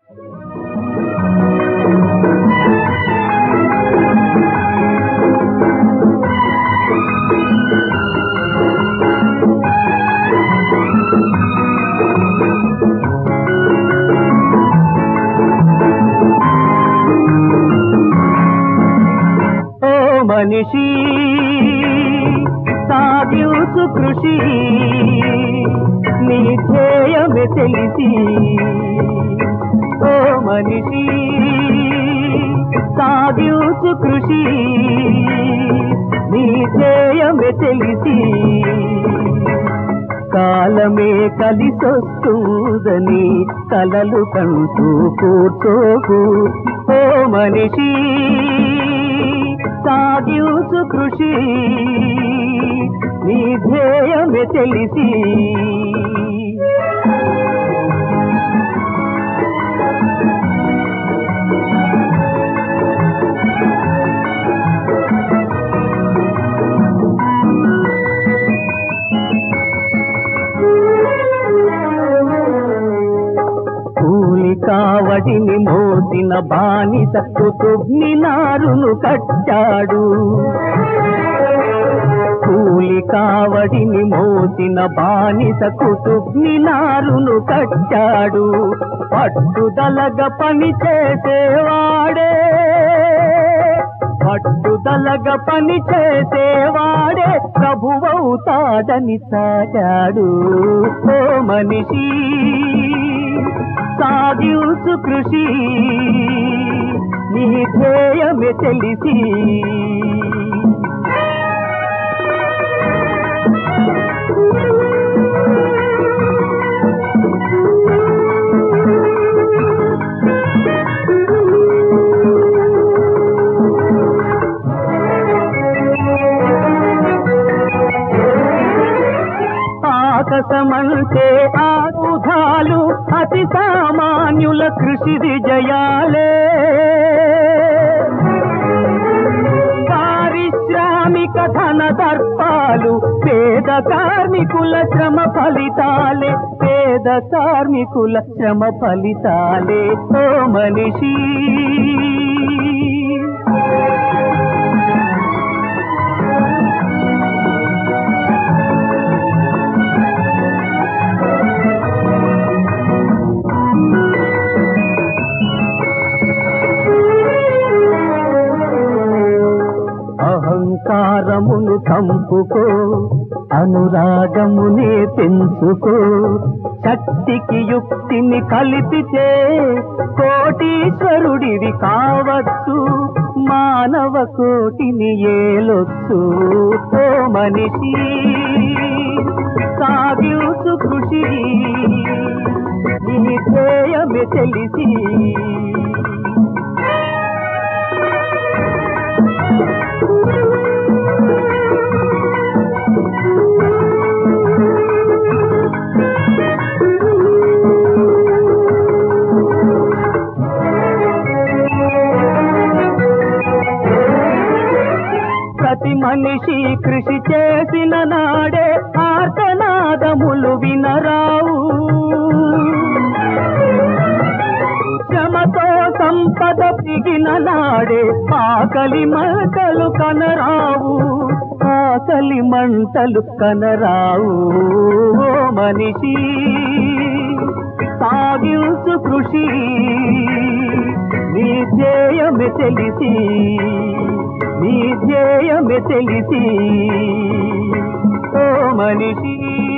మనిషి సాగించు కృషి నీ ధ్యేయమే తెలిసి, ఓ మనిషి సాగించు కృషి నీ ధ్యేయమే తెలిసి, కాలమే కలిసొస్తుందని కలలు కంటూ కూర్చోకు, ఓ మనిషి సాగించు కృషి నీ ధ్యేయమే తెలిసి. కావడిని మోసిన బానిస కుతుబ్ మినారును కట్టాడు, కూలి కావడిని మోసిన బానిస కుతుబ్ మినారును కట్టాడు, పట్టుదలగా పని చేసేవాడే, పట్టుదలగా పని చేసేవాడే ప్రభువవుతాడని సాగాడు, ఓ మనిషి సాగించు కృషి నీ ధ్యేయమే తెలిసి. ఆకాశమంటే ఆయుధాలు అతి సామాన్యుల కృషి విజయాలే, పారిశ్రామిక ధన దర్పాలు పేద కార్మికుల శ్రమ ఫలితాలే, పేద కార్మికుల శ్రమ ఫలితాలే, ఓ మనిషి అహంకారమును చంపుకో, అనురాగమునే పెంచుకో, శక్తికి యుక్తిని కలిపితే కోటీశ్వరుడివి కావచ్చు, మానవ కోటిని ఏలొచ్చు, ఓ మనిషి సాగించు కృషి నీ ధ్యేయమే తెలిసి. ప్రతి మనిషి కృషి చేసిన నాడే ఆర్తనాదములు వినరావు, శ్రమతో సంపద పిగిన నాడే ఆకలి మంటలు కనరావు, ఆకలి మంటలు కనరావు, ఓ మనిషి సాగించు కృషి నీ ధ్యేయమే తెలిసి, నీ ధ్యేయమే తెలిసి, ఓ మనిషి.